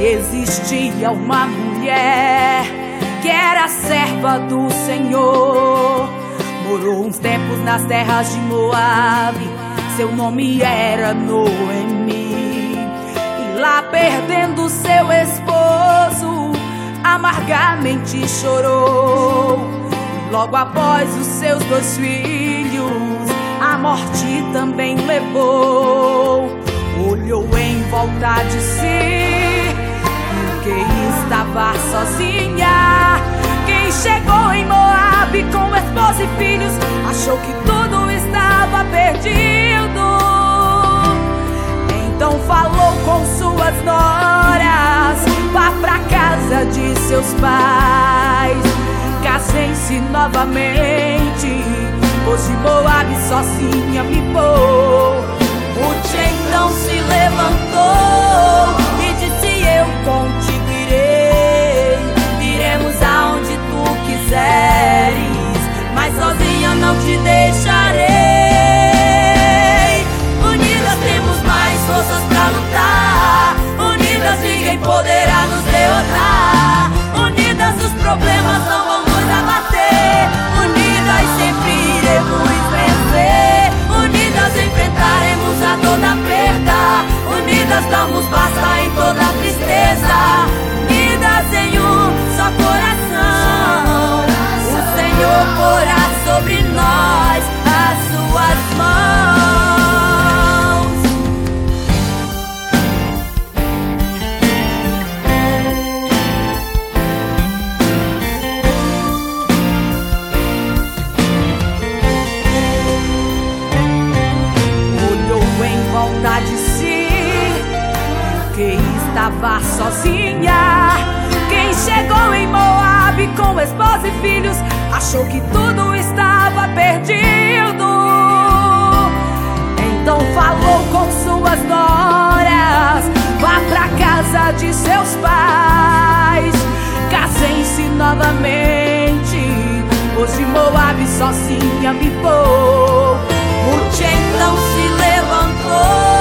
Existia uma mulher que era serva do Senhor. Morou uns tempos nas terras de Moabe. Seu nome era Noemi. E lá, perdendo seu esposo, amargamente chorou. Logo após os seus 2 filhos, a morte também levou. Olhou em volta de si, viu que estava sozinha. Quem chegou em Moabe com esposa e filhos, achou que tudo estava perdido. Então falou com suas noras: vá pra casa de seus pais, casem-se novamente, pois de Moabe sozinha me vou. Ruth então se levantou e disse: eu contigo irei, iremos aonde tu quiseres, mas sozinha não te deixarei. Unidas temos mais forças pra lutar, unidas ninguém poderá nos derrotar. Unidas os problemas não vão nos abater, unidas sempre iremos vencer. Unidas enfrentaremos a toda perda, unidas damos basta em toda tristeza. Unidas em um só coração, o Senhor porá sobre nós as suas mãos. De si, que estava sozinha. Quem chegou em Moabe com esposa e filhos, achou que tudo estava perdido. Então falou com suas noras: vá pra casa de seus pais, casem-se novamente, pois de Moabe sozinha me vou. Ruth então se levantou